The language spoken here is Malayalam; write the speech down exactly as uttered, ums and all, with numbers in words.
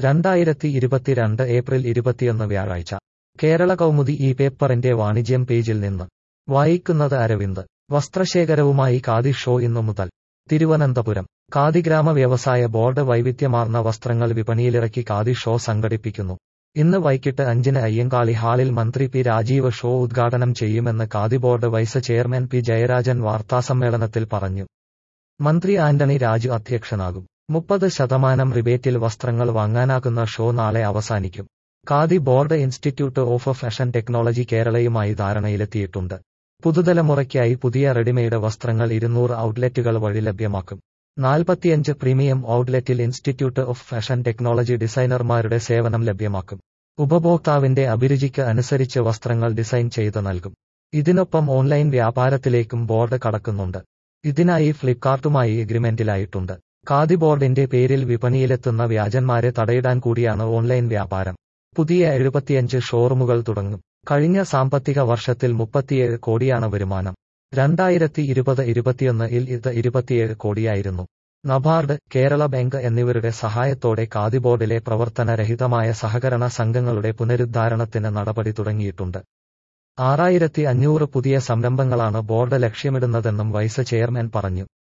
രണ്ടായിരത്തി ഇരുപത്തിരണ്ട് ഏപ്രിൽ ഇരുപത്തിയൊന്ന് വ്യാഴാഴ്ച കേരള കൗമുദി ഈ പേപ്പറിന്റെ വാണിജ്യം പേജിൽ നിന്ന് വായിക്കുന്നത് അരവിന്ദ്. വസ്ത്രശേഖരവുമായി ഖാദി ഷോ ഇന്നു മുതൽ. തിരുവനന്തപുരം. ഖാദി ഗ്രാമ വ്യവസായ ബോർഡ് വൈവിധ്യമാർന്ന വസ്ത്രങ്ങൾ വിപണിയിലിറക്കി ഖാദി ഷോ സംഘടിപ്പിക്കുന്നു. ഇന്ന് വൈകിട്ട് അഞ്ചിന് അയ്യങ്കാളി ഹാളിൽ മന്ത്രി പി രാജീവ് ഷോ ഉദ്ഘാടനം ചെയ്യുമെന്ന് Khadi board vice chairman P Jayarajan വാർത്താസമ്മേളനത്തിൽ പറഞ്ഞു. മന്ത്രി ആന്റണി രാജു അധ്യക്ഷനാകും. മുപ്പത് ശതമാനം റിബേറ്റിൽ വസ്ത്രങ്ങൾ വാങ്ങാനാകുന്ന ഷോ നാളെ അവസാനിക്കും. Khadi board Institute of Fashion Technology കേരളയുമായി ധാരണയിലെത്തിയിട്ടുണ്ട്. പുതുതലമുറയ്ക്കായി പുതിയ റെഡിമെയ്ഡ് വസ്ത്രങ്ങൾ ഇരുന്നൂറ് ഔട്ട്ലെറ്റുകൾ വഴി ലഭ്യമാക്കും. നാൽപ്പത്തിയഞ്ച് പ്രീമിയം ഔട്ട്ലെറ്റിൽ ഇൻസ്റ്റിറ്റ്യൂട്ട് ഓഫ് ഫാഷൻ ടെക്നോളജി ഡിസൈനർമാരുടെ സേവനം ലഭ്യമാക്കും. ഉപഭോക്താവിന്റെ അഭിരുചിക്ക് അനുസരിച്ച് വസ്ത്രങ്ങൾ ഡിസൈൻ ചെയ്ത് നൽകും. ഇതിനൊപ്പം ഓൺലൈൻ വ്യാപാരത്തിലേക്കും ബോർഡ് കടക്കുന്നുണ്ട്. ഇതിനായി ഫ്ലിപ്കാർട്ടുമായി എഗ്രിമെന്റിലായിട്ടുണ്ട്. ഖാദി ബോർഡിന്റെ പേരിൽ വിപണിയിലെത്തുന്ന വ്യാജന്മാരെ തടയിടാൻ കൂടിയാണ് ഓൺലൈൻ വ്യാപാരം. പുതിയ എഴുപത്തിയഞ്ച് ഷോറൂമുകൾ തുടങ്ങും. കഴിഞ്ഞ സാമ്പത്തിക വർഷത്തിൽ മുപ്പത്തിയേഴ് കോടിയാണ് വരുമാനം. രണ്ടായിരത്തി ഇരുപത് ഇരുപത്തിയൊന്നിൽ ഇത് ഇരുപത്തിയേഴ് കോടിയായിരുന്നു. നബാർഡ്, കേരള ബാങ്ക് എന്നിവരുടെ സഹായത്തോടെ ഖാദി ബോർഡിലെ പ്രവർത്തനരഹിതമായ സഹകരണ സംഘങ്ങളുടെ പുനരുദ്ധാരണത്തിന് നടപടി തുടങ്ങിയിട്ടുണ്ട്. ആറായിരത്തി അഞ്ഞൂറ് പുതിയ സംരംഭങ്ങളാണ് ബോർഡ് ലക്ഷ്യമിടുന്നതെന്നും വൈസ് ചെയർമാൻ പറഞ്ഞു.